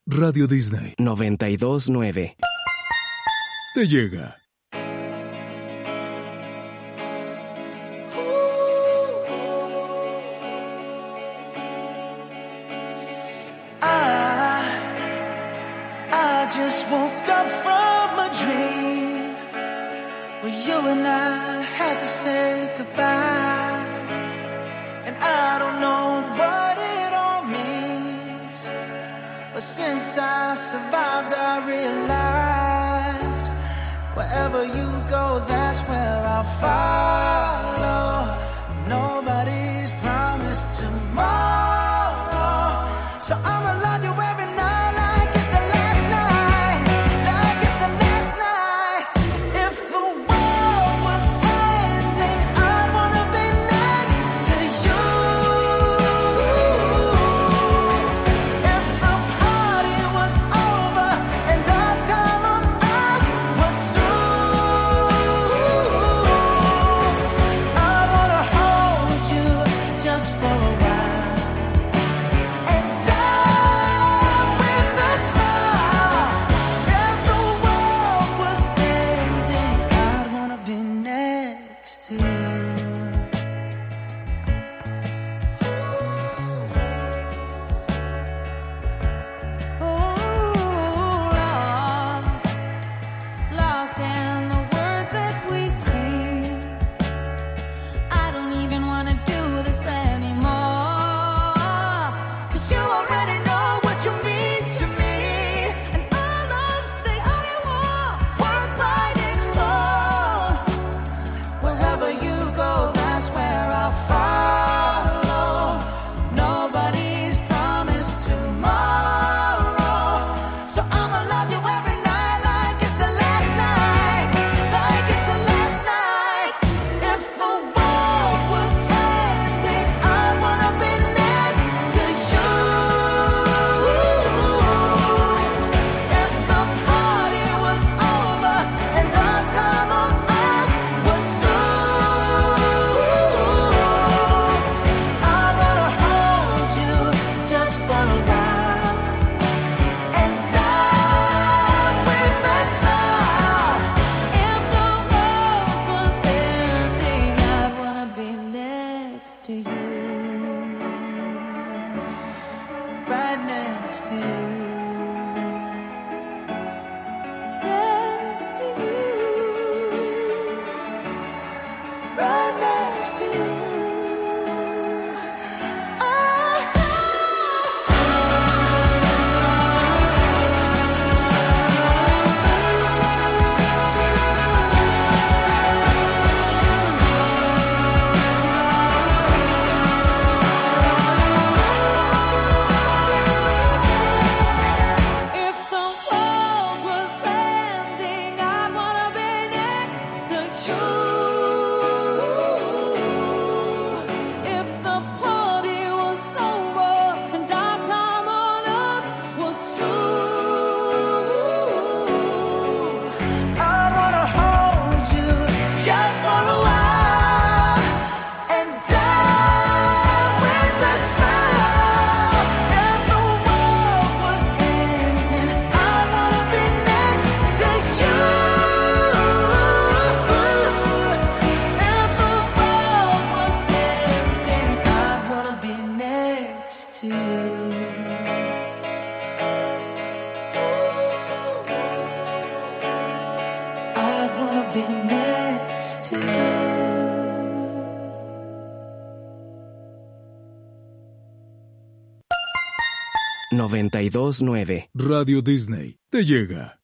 Radio Disney 92.9. te llega. I just woke up from a dream where you and I had to say goodbye, and I don't know what it all means, but since I survived I realized wherever you go, that's where I'll follow. Nobody's promised tomorrow, so I'ma love you every night like it's the last night, like it's the last night. If the world was ending, I'd wanna be next to you. If the party was over and our time on earth was through, I'd wanna hold you just for a while and die with a smile. If the world was ending, I'd wanna be next to you. Lost in the words that we sing. I don't even wanna do this anymore, 'cause you already know what you mean to me, and all of the only war worth fighting for. Wherever you go, that's where I'll follow. Nobody's promised tomorrow, so I'ma love you every night like it's the last night, like it's the last night. If the world was ending, I'd wanna be next to you. If the party was over and our time on earth was through, I'd wanna hold you just for a while and die with a smile. If the world was ending, I'd wanna be next to you, right next to you, next to you, right next to you. If the world was ending, I'd wanna be next to you. If the party was over and our time on earth was through, I'd wanna hold you just for a while and die with a smile. If the world was ending, I'd wanna be next to you. If the world was ending, I'd wanna be next to you. I'd wanna be next to you. 92.9. Radio Disney te llega.